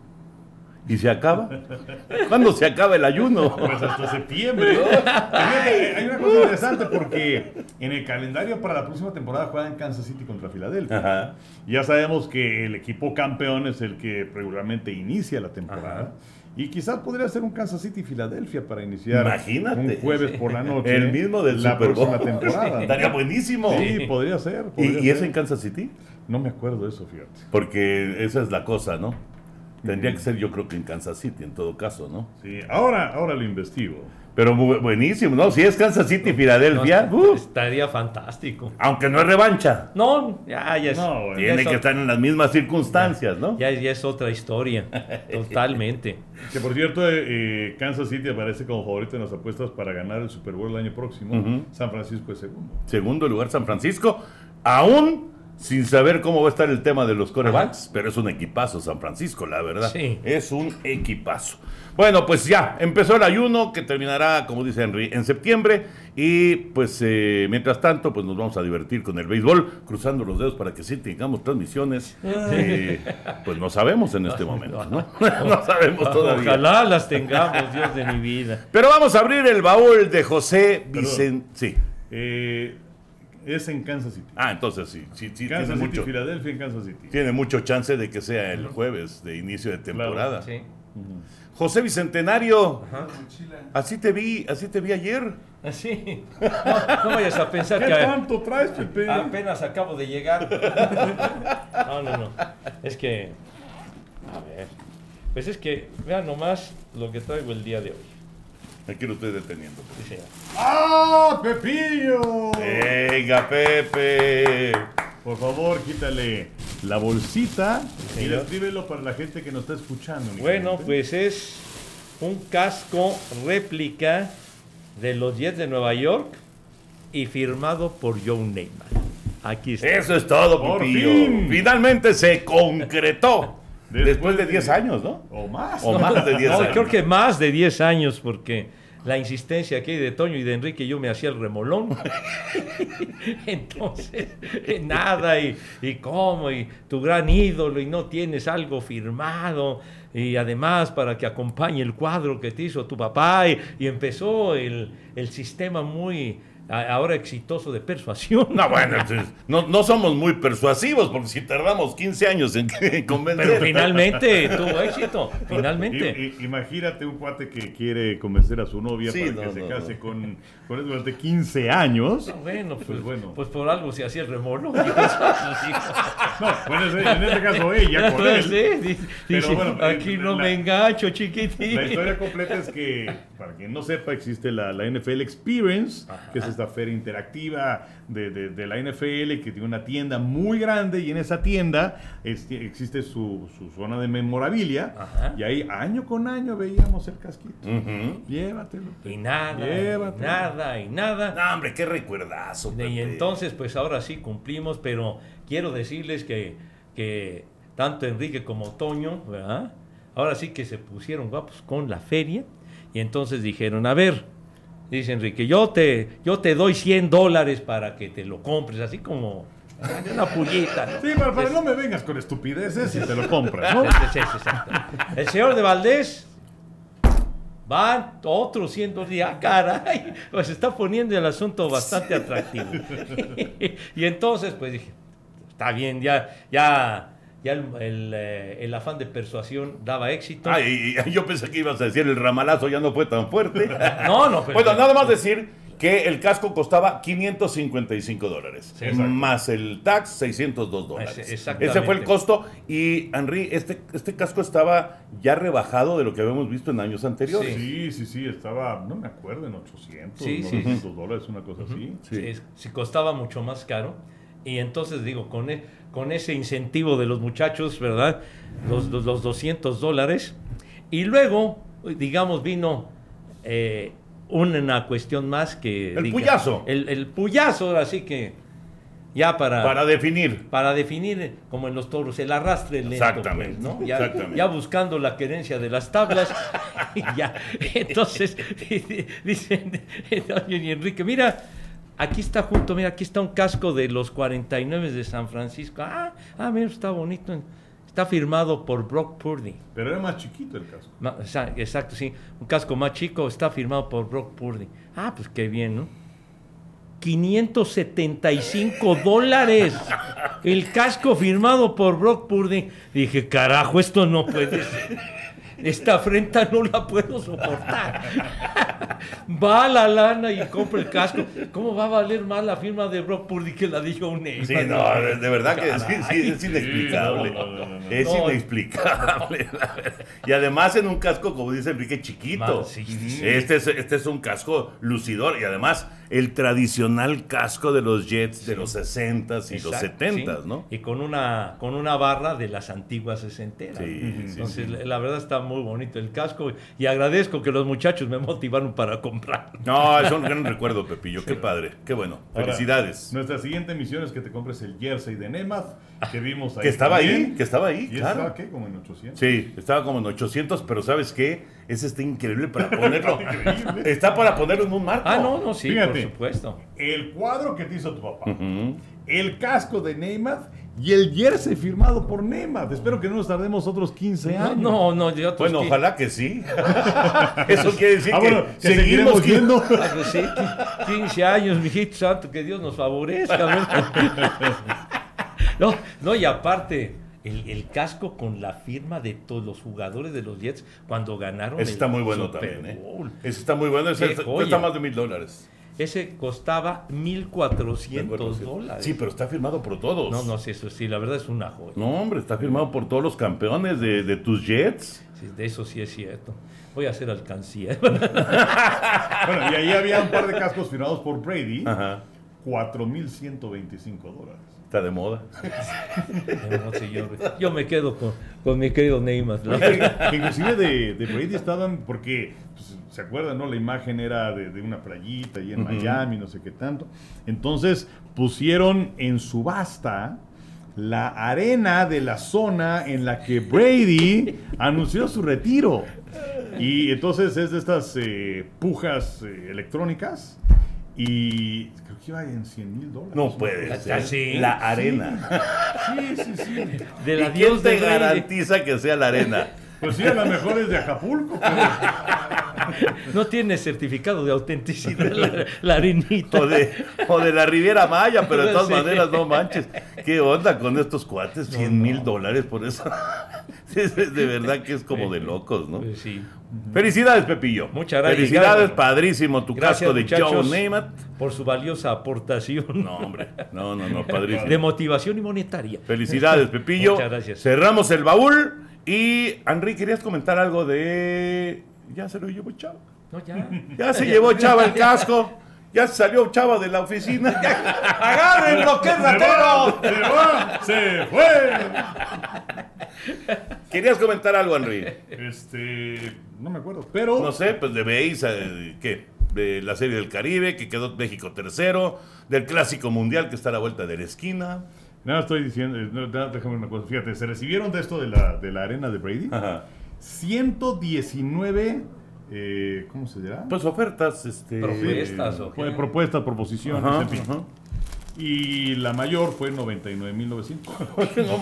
¿Y se acaba? ¿Cuándo se acaba el ayuno? Pues hasta septiembre. Fíjate, hay una cosa interesante porque en el calendario para la próxima temporada juegan Kansas City contra Filadelfia. Ajá. Ya sabemos que el equipo campeón es el que regularmente inicia la temporada. Ajá. Y quizás podría ser un Kansas City-Filadelfia para iniciar Imagínate. un jueves por la noche. El mismo del la Super Bowl. próxima temporada. Estaría buenísimo. Sí, podría ser. podría ¿Y, y es ser. en Kansas City? No me acuerdo de eso, fíjate. Porque esa es la cosa, ¿no? Tendría que ser yo creo que en Kansas City en todo caso, ¿no? Sí, ahora, ahora lo investigo. Pero bu- buenísimo, ¿no? Si es Kansas City y Filadelfia, No, ¡uh! estaría fantástico. Aunque no es revancha. No, ya, ya es, No, bueno. ya Tiene es que ot- estar en las mismas circunstancias, ¿no? ya, ya es otra historia, totalmente. Que por cierto, eh, eh, Kansas City aparece como favorito en las apuestas para ganar el Super Bowl el año próximo. Ujú. San Francisco es segundo. Segundo lugar San Francisco, aún sin saber cómo va a estar el tema de los corebacks, pero es un equipazo San Francisco, la verdad. Sí. Es un equipazo. Bueno, pues ya, empezó el ayuno que terminará, como dice Henry, en septiembre. Y pues eh, mientras tanto, pues nos vamos a divertir con el béisbol, cruzando los dedos para que sí tengamos transmisiones. Eh, pues no sabemos en este momento, ¿no? No sabemos todavía. Ojalá las tengamos, Dios de mi vida. Pero vamos a abrir el baúl de José Vicente. Sí. Eh, es en Kansas City. Ah, entonces sí, sí, sí Kansas tiene City, mucho, Filadelfia en Kansas City. tiene mucho chance de que sea el jueves de inicio de temporada. Sí. José Bicentenario, Ajá. así te vi, así te vi ayer. Así. No, no vayas a pensar ¿Qué que tanto traes, Pepe? apenas acabo de llegar. No, no, no. Es que, a ver, pues es que vean nomás lo que traigo el día de hoy. Aquí lo estoy deteniendo. Sí, señor. ¡Ah, Pepillo! Venga, Pepe. Por favor, quítale la bolsita y señor. descríbelo para la gente que nos está escuchando. Bueno, únicamente. pues es un casco réplica de los Jets de Nueva York y firmado por Joe Neymar. Aquí está. Eso es todo, Por Pepillo. fin. Finalmente se concretó. Después Después de de- diez años, ¿no? O más. O más de diez No, años. creo que más de diez años, porque la insistencia aquí de Toño y de Enrique, yo me hacía el remolón. Entonces, eh, nada, y, y cómo, y tu gran ídolo, y no tienes algo firmado, y además para que acompañe el cuadro que te hizo tu papá, y, y empezó el, el sistema muy ahora exitoso de persuasión. No, bueno, entonces, no, no somos muy persuasivos, porque si tardamos quince años en, en convencer. Pero finalmente tuvo éxito, finalmente. I, i, imagínate un cuate que quiere convencer a su novia Sí, para no, que se no, case no. con, con él durante quince años. No, bueno, pues, Pues bueno. pues por algo se hacía el remolino. No, bueno, en este caso ella con él. Sí, dice, Pero bueno, aquí no la- me engancho, chiquitín. La historia completa es que, para quien no sepa, existe la, la N F L Experience, Ajá. que es esta feria interactiva de, de, de la N F L, que tiene una tienda muy grande, y en esa tienda es- existe su, su zona de memorabilia, Ajá. y ahí año con año veíamos el casquito. Ujú. Llévatelo. Y nada, y Llévatelo. nada, y nada. No, hombre, qué recuerdazo. Y Pepe. entonces, pues ahora sí cumplimos, pero quiero decirles que, que tanto Enrique como Toño, ¿verdad? Ahora sí que se pusieron guapos con la feria, y entonces dijeron, a ver, dice Enrique, yo te, yo te doy cien dólares para que te lo compres, así como una pullita, ¿no? Sí, para, para no me vengas con estupideces y te lo compras, ¿no? Sí, sí, sí, exacto. El señor de Valdés van otros cien dólares. Ah, caray, pues se está poniendo el asunto bastante atractivo. Y entonces, pues dije, está bien, ya, ya, ya el, el, eh, el afán de persuasión daba éxito. Ah, y, y yo pensé que ibas a decir el ramalazo ya no fue tan fuerte. No, no, pero- Bueno, nada más decir que el casco costaba quinientos cincuenta y cinco dólares. Sí, exacto. Más el tax, seiscientos dos dólares. Ese- exactamente. Ese fue el costo. Y, Henry, este, este casco estaba ya rebajado de lo que habíamos visto en años anteriores. Sí, sí, sí, estaba, no me acuerdo, en ochocientos, Sí, sí. novecientos dólares, una cosa así. Sí. Es- sí costaba mucho más caro. Y entonces digo, con, e- con ese incentivo de los muchachos, ¿verdad? Los, los, los doscientos dólares. Y luego, digamos, vino eh, una cuestión más que... El puyazo. El, el puyazo, así que ya para... Para definir. para definir, eh, como en los toros, el arrastre lento, Exactamente, pues, ¿no? Ya, exactamente. ya buscando la querencia de las tablas. Y ya. Entonces, dicen, oye, y Enrique, mira, aquí está junto, mira, aquí está un casco de los cuarenta y nueve de San Francisco. Ah, ah, mira, está bonito. Está firmado por Brock Purdy. Pero era más chiquito el casco. Ma- o sea, exacto, sí. Un casco más chico, está firmado por Brock Purdy. Ah, pues qué bien, ¿no? quinientos setenta y cinco dólares. El casco firmado por Brock Purdy. Dije, carajo, esto no puede ser. Esta afrenta no la puedo soportar. Va a la lana y compra el casco. ¿Cómo va a valer más la firma de Brock Purdy que la de Joe Namath? Sí, no, de, de verdad que sí, sí, es inexplicable. Sí, no, no, no, no. Es No. inexplicable. la verdad. Y además en un casco, como dice Enrique, chiquito. Ma- sí, sí, sí. Este, es, este es un casco lucidor. Y además, el tradicional casco de los Jets de los sesentas y los Exacto, setentas, sí. ¿no? Y con una, con una barra de las antiguas sesenteras. Sí, sí, Entonces, sí. la- la verdad está muy bonito el casco y agradezco que los muchachos me motivaron para comprar. No, es un gran recuerdo, Pepillo. Qué padre. Qué bueno. Ahora, Felicidades. Nuestra siguiente misión es que te compres el jersey de Namath, que vimos ahí. Que estaba ahí, también. que estaba ahí, ¿Y claro. estaba qué? Como en ochocientos. Sí, estaba como en ochocientos, pero ¿sabes qué? Ese está increíble para ponerlo. Increíble. Está para ponerlo en un marco. Ah, no, no, sí, Fíjate. por supuesto. El cuadro que te hizo tu papá, Ujú. el casco de Namath y el jersey firmado por Namath. Espero que no nos tardemos otros quince No, años. no, no, yo otros Bueno, que- ojalá que sí. Eso quiere decir Ah, que, bueno, que seguiremos viendo. Ah, pues sí, qui- quince años, mijito santo, que Dios nos favorezca. ¿verdad? No, no, y aparte, el, el casco con la firma de todos los jugadores de los Jets cuando ganaron Ese el está muy bueno Super también, ¿eh? Bowl. Ese está muy bueno. Ese Qué cuesta joya. más de mil dólares. Ese costaba mil cuatrocientos dólares. Sí, pero está firmado por todos. No, no sé, eso sí, la verdad es una joya. No, hombre, está firmado por todos los campeones de, de tus Jets. Sí, de eso sí es cierto. Voy a hacer alcancía. Bueno, y ahí había un par de cascos firmados por Brady. Ajá. cuatro mil ciento veinticinco dólares. Está de moda. No, señor, yo me quedo con, con mi querido Namath. ¿no? Que, que inclusive de, de Brady estaban, porque pues, se acuerdan, ¿no? La imagen era de, de una playita ahí en Ujú. Miami, no sé qué tanto. Entonces pusieron en subasta la arena de la zona en la que Brady anunció su retiro. Y entonces es de estas eh, pujas eh, electrónicas. Y creo que iba en cien mil dólares. No puede Ah, ser. sí, la sí. arena. Sí, sí, sí. De la ¿Y quién Dios te de Brady. garantiza que sea la arena? Pues sí, a lo mejor es de Acapulco, pero No tiene certificado de autenticidad la, la arenita. O de, o de la Riviera Maya, pero de todas Sí. maneras, no manches. ¿Qué onda con estos cuates? cien mil dólares por eso. Sí, es de verdad que es como de locos, ¿no? Pues sí. Felicidades, Pepillo. Muchas gracias. Felicidades, Gracias. padrísimo tu Gracias, casco de muchachos, Joe Namath. por su valiosa aportación No, hombre. No, no, no, padrísimo. de motivación y monetaria. Felicidades, Pepillo. Muchas gracias. Cerramos el baúl. Y, Henry, ¿querías comentar algo de...? Ya se lo llevó Chava. No, ya. Ya se llevó Chava el casco. Ya salió Chava de la oficina. ¡Agárrenlo, que es ratero! ¡Se va! ¡Se fue! ¿Querías comentar algo, Henry? Este, no me acuerdo, pero... No sé, pues de Beis, ¿qué? De la Serie del Caribe, que quedó México tercero, del Clásico Mundial, que está a la vuelta de la esquina. Nada, estoy diciendo, eh, no, da- déjame una cosa, fíjate, se recibieron de esto de la, de la arena de Brady, Ajá. ciento diecinueve, eh, ¿cómo se dirá? Pues ofertas, este... Propuestas, ¿o qué? Fue propuestas, proposiciones, Ajá, en fin. ajá. Y la mayor fue noventa y nueve mil novecientos. No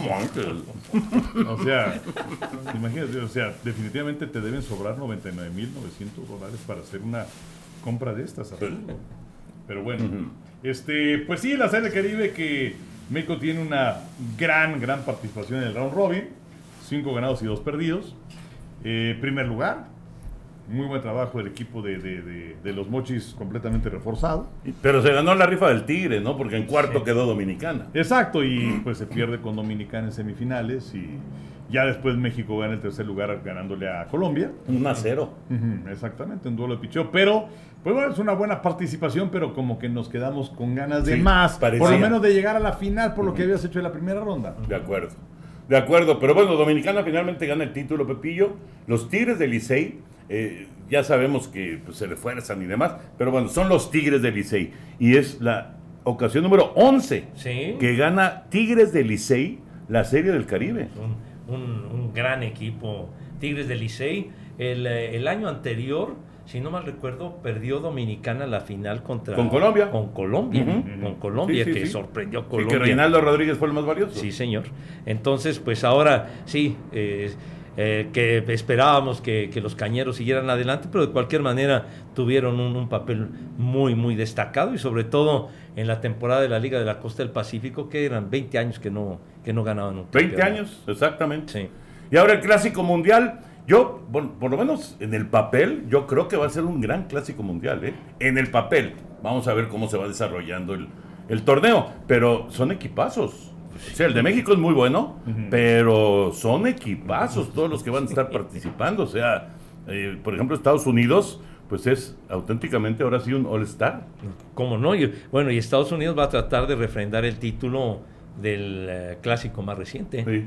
manches. O sea, imagínate, o sea, definitivamente te deben sobrar noventa y nueve mil novecientos dólares para hacer una compra de estas. Absurdo. Pero bueno, Ujú. este, pues sí, la Serie del Caribe que México tiene una gran, gran participación en el round robin, cinco ganados y dos perdidos. Eh, primer lugar, muy buen trabajo del equipo de, de, de, de los Mochis completamente reforzado. Pero se ganó la rifa del Tigre, ¿no? Porque en cuarto Sí. quedó Dominicana. Exacto, y pues se pierde con Dominicana en semifinales y ya después México gana el tercer lugar ganándole a Colombia. Un a cero. Ujú, exactamente, un duelo de picheo, pero pues bueno, es una buena participación, pero como que nos quedamos con ganas de Sí, más, parecía. por lo menos de llegar a la final por lo que habías hecho en la primera ronda. De acuerdo. De acuerdo, pero bueno, Dominicana finalmente gana el título, Pepillo. Los Tigres del Licey, eh, ya sabemos que pues, se refuerzan y demás, pero bueno, son los Tigres del Licey. Y es la ocasión número once Sí. que gana Tigres del Licey la Serie del Caribe. Un, un- un gran equipo. Tigres del Licey. El, eh, el año anterior, si no mal recuerdo, perdió Dominicana la final contra... ¿Con Colombia? Con Colombia. Ujú. Con Colombia, Sí, sí, que sí. sorprendió a Y Colombia. que Reinaldo Rodríguez fue el más valioso. Sí, señor. Entonces, pues ahora sí, eh, eh, que esperábamos que, que los cañeros siguieran adelante, pero de cualquier manera tuvieron un, un papel muy, muy destacado y sobre todo en la temporada de la Liga de la Costa del Pacífico, que eran veinte años que no, que no ganaban un veinte campeonato. años, exactamente. Sí. Y ahora el Clásico Mundial. Yo, bueno, por lo menos en el papel, yo creo que va a ser un gran Clásico Mundial, ¿eh? En el papel. Vamos a ver cómo se va desarrollando el, el torneo. Pero son equipazos. O sea, el de México es muy bueno, pero son equipazos todos los que van a estar participando. O sea, eh, por ejemplo, Estados Unidos, pues es auténticamente ahora sí un All-Star. ¿Cómo no? Y, bueno, y Estados Unidos va a tratar de refrendar el título del eh, clásico más reciente. Sí,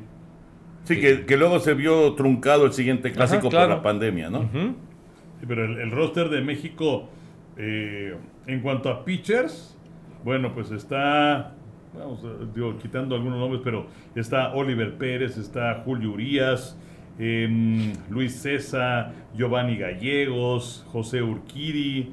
sí que, que luego se vio truncado el siguiente Clásico claro. por la pandemia, ¿no? Ujú. Sí, pero el, el roster de México, eh, en cuanto a pitchers, bueno, pues está, vamos, eh, digo, quitando algunos nombres, pero está Oliver Pérez, está Julio Urias, eh, Luis César, Giovanni Gallegos, José Urquidi,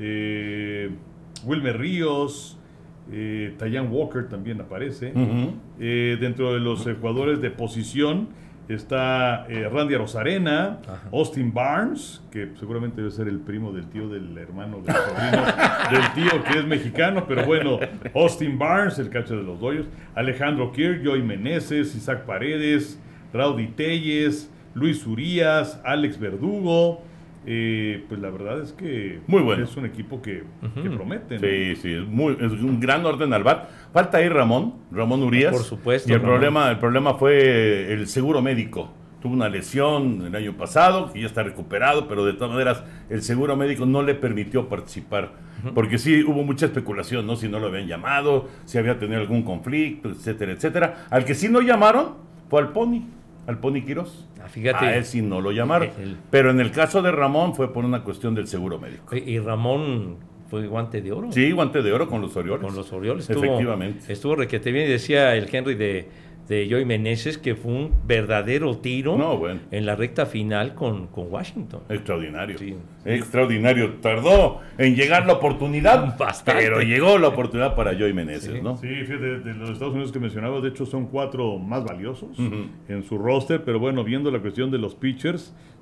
eh, Wilmer Ríos, eh, Tayán Walker también aparece. Ujú. Eh, dentro de los eh, jugadores de posición está eh, Randy Arozarena, Ajá. Austin Barnes, que seguramente debe ser el primo del tío del hermano del sobrino del tío que es mexicano, pero bueno, Austin Barnes, el catcher de los Dodgers, Alejandro Kirk, Joey Meneses, Isaac Paredes, Raudy Telles, Luis Urías, Alex Verdugo. Eh, pues la verdad es que Muy bueno. es un equipo que, que Ujú. promete, ¿no? Sí, sí, es, muy, es un gran orden al bat. Falta ahí Ramón, Ramón Urias. Por supuesto, Y el Ramón. problema, el problema fue el seguro médico. Tuvo una lesión el año pasado, que ya está recuperado, pero de todas maneras el seguro médico no le permitió participar. Porque sí hubo mucha especulación, ¿no? Si no lo habían llamado, si había tenido algún conflicto, etcétera, etcétera. Al que sí no llamaron fue al Pony, al Pony Quirós. Ah, fíjate. A él sí no lo llamaron. El- Pero en el caso de Ramón fue por una cuestión del seguro médico. Y, y Ramón fue guante de oro. Sí, guante de oro con los Orioles. Con los Orioles. Estuvo, Efectivamente. Estuvo requete bien. Y decía el Henry de, de Joey Meneses que fue un verdadero tiro No, bueno. en la recta final con, con Washington. Extraordinario. Sí. Extraordinario. Tardó en llegar la oportunidad, Bastante. pero llegó la oportunidad para Joey Meneses, Sí. ¿no? Sí, fíjate, de los Estados Unidos que mencionabas, de hecho son cuatro más valiosos Ujú. en su roster, pero bueno, viendo la cuestión de los pitchers,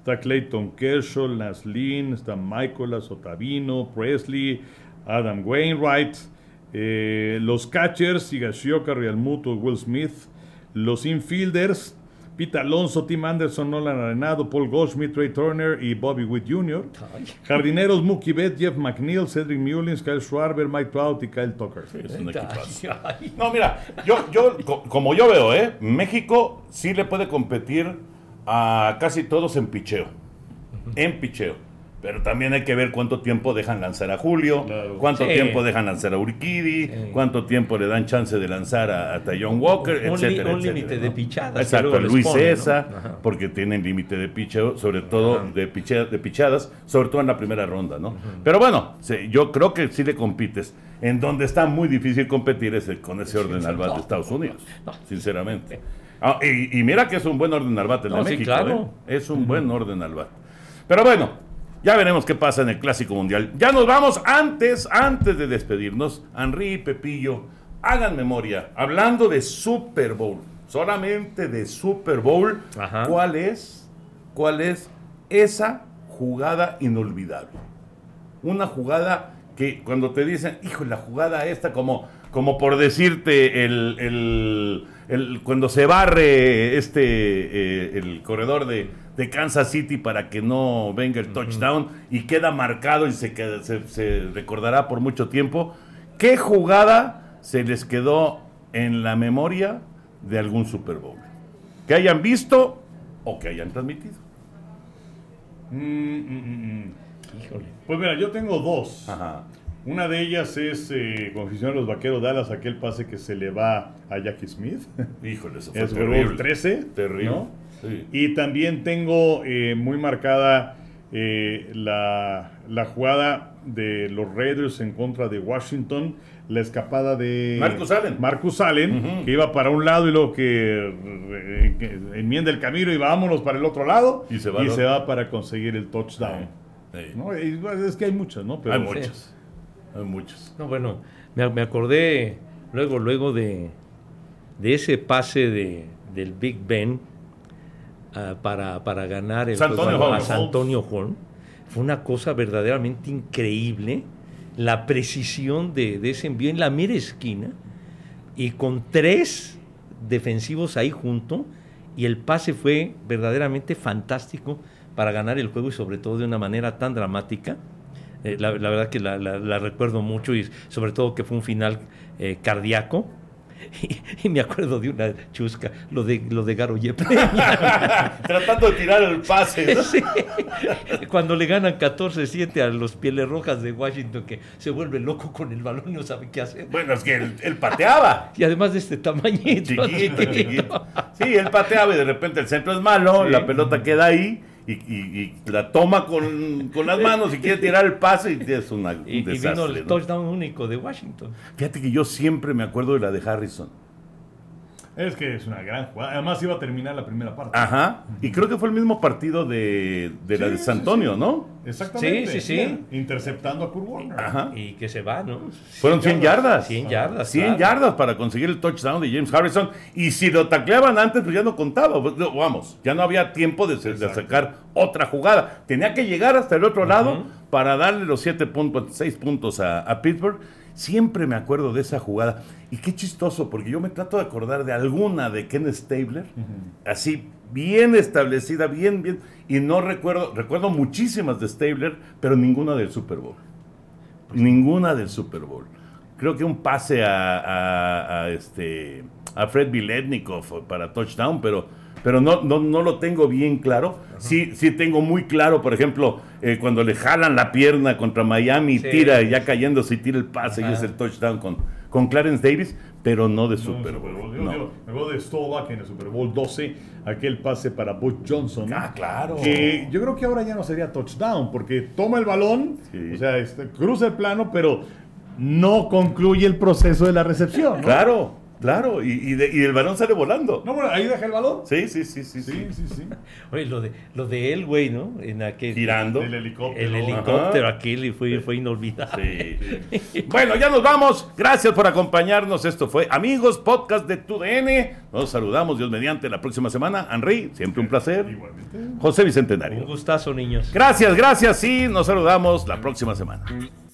está Clayton Kershaw, Naslin, está Michaelas, Ottavino, Presley, Adam Wainwright, eh, los catchers, Higashioka, Realmuto, Will Smith, los infielders, Pete Alonso, Tim Anderson, Nolan Arenado, Paul Goldschmidt, Trey Turner y Bobby Witt junior Jardineros, Mookie Betts, Jeff McNeil, Cedric Mullins, Kyle Schwarber, Mike Trout y Kyle Tucker. Sí, es un equipazo. No, mira, yo, yo, como yo veo, ¿eh? México sí le puede competir a casi todos en picheo. En picheo. Pero también hay que ver cuánto tiempo dejan lanzar a Julio, claro. cuánto sí. tiempo dejan lanzar a Urquidy, sí. cuánto tiempo le dan chance de lanzar a, a Taillon Walker, un, etcétera, un límite ¿no? de pichadas. Exacto, Luis César, ¿no? Porque tienen límite de picheo, sobre todo de, piche, de pichadas, sobre todo en la primera ronda, ¿no? Uh-huh. Pero bueno, sí, yo creo que sí le compites. En donde está muy difícil competir es el, con ese orden al bat de Estados Unidos, no, no. sinceramente. Ah, y, y mira que es un buen orden al bat el no, de México, sí, claro. ¿eh? Es un uh-huh. buen orden al bat. Pero bueno, ya veremos qué pasa en el Clásico Mundial. Ya nos vamos. Antes, antes de despedirnos, Henry y Pepillo, hagan memoria. Hablando de Super Bowl, solamente de Super Bowl, Ajá. ¿cuál es, cuál es esa jugada inolvidable? Una jugada que cuando te dicen, hijo, la jugada esta, como, como por decirte, el, el, el, cuando se barre este eh, el corredor de, de Kansas City para que no venga el touchdown uh-huh. y queda marcado y se, queda, se, se recordará por mucho tiempo. ¿Qué jugada se les quedó en la memoria de algún Super Bowl? Que hayan visto o que hayan transmitido. Mm, mm, mm. Híjole. Pues mira, yo tengo dos. Ajá. Una de ellas es, eh, como aficionado de los Vaqueros de Dallas, aquel pase que se le va a Jackie Smith. Híjole, eso fue es terrible. Super Bowl trece. Terrible. ¿No? Sí. Y también tengo eh, muy marcada eh, la, la jugada de los Raiders en contra de Washington, la escapada de Marcus Allen, Marcus Allen uh-huh. que iba para un lado y luego que, eh, que enmienda el camino y vámonos para el otro lado y se va, y se va para conseguir el touchdown. Sí. Sí. ¿No? Y es que hay muchas, ¿no? Pero, hay muchas. Sí. Hay muchos. No, bueno, me, me acordé luego, luego de, de ese pase de, del Big Ben uh, para, para ganar el San Antonio a San Antonio Holmes. Fue una cosa verdaderamente increíble, la precisión de, de ese envío en la mera esquina y con tres defensivos ahí junto, y el pase fue verdaderamente fantástico para ganar el juego y sobre todo de una manera tan dramática. Eh, la, la verdad que la, la, la recuerdo mucho y sobre todo que fue un final eh, cardíaco y, y me acuerdo de una chusca, lo de lo de Garo Yepes tratando de tirar el pase, ¿no? Sí. Cuando le ganan catorce siete a los Pieles Rojas de Washington, que se vuelve loco con el balón y no sabe qué hacer. Bueno, es que él, él pateaba y además de este tamañito chiquito, chiquito. Sí, él pateaba y de repente el centro es malo, sí. La pelota queda ahí Y, y, y la toma con, con las manos y quiere tirar el pase y es una, un y, desastre. Y vino el ¿no? touchdown único de Washington. Fíjate que yo siempre me acuerdo de la de Harrison. Es que es una gran jugada. Además iba a terminar la primera parte. Ajá. Y creo que fue el mismo partido de, de sí, la de San Antonio, sí, sí. ¿no? Exactamente. Sí, sí, sí. Interceptando a Kurt Warner. Ajá. Y que se va, ¿no? Fueron cien yardas. cien yardas. cien claro. yardas para conseguir el touchdown de James Harrison. Y si lo tacleaban antes, pues ya no contaba. Vamos, ya no había tiempo de, de sacar otra jugada. Tenía que llegar hasta el otro uh-huh. lado para darle los siete puntos, seis puntos a, a Pittsburgh. Siempre me acuerdo de esa jugada. Y qué chistoso, porque yo me trato de acordar de alguna de Ken Stabler, uh-huh. así bien establecida, bien, bien. Y no recuerdo, recuerdo muchísimas de Stabler, pero ninguna del Super Bowl. Pues ninguna del Super Bowl. Creo que un pase a, a, a, este, a Fred Biletnikoff para touchdown, pero, pero no, no, no lo tengo bien claro. Uh-huh. Sí, sí tengo muy claro, por ejemplo, eh, cuando le jalan la pierna contra Miami y sí. tira, ya cayéndose y tira el pase uh-huh. y es el touchdown con, con Clarence Davis, pero no de no, Super Bowl. Super Bowl. Yo, no. yo, me acuerdo de Stovak en el Super Bowl doce, aquel pase para Butch Johnson. Ah, claro. Que yo creo que ahora ya no sería touchdown, porque toma el balón, sí. o sea, este, cruza el plano, pero no concluye el proceso de la recepción, ¿no? Claro. Claro, y, y, de- y el balón sale volando. No, bueno, ahí deja el balón. Sí, sí, sí, sí. Sí, sí, sí. Oye, lo de, lo de él, güey, ¿no? En aquel, Girando. El helicóptero. El helicóptero Ajá. aquel y fue, fue inolvidable. Sí. Bueno, ya nos vamos. Gracias por acompañarnos. Esto fue Amigos, podcast de Tu D N. Nos saludamos, Dios mediante, la próxima semana. Henry, siempre un placer. Igualmente. José Un Bicentenario. gustazo, niños. Gracias, gracias. Sí, nos saludamos la próxima semana.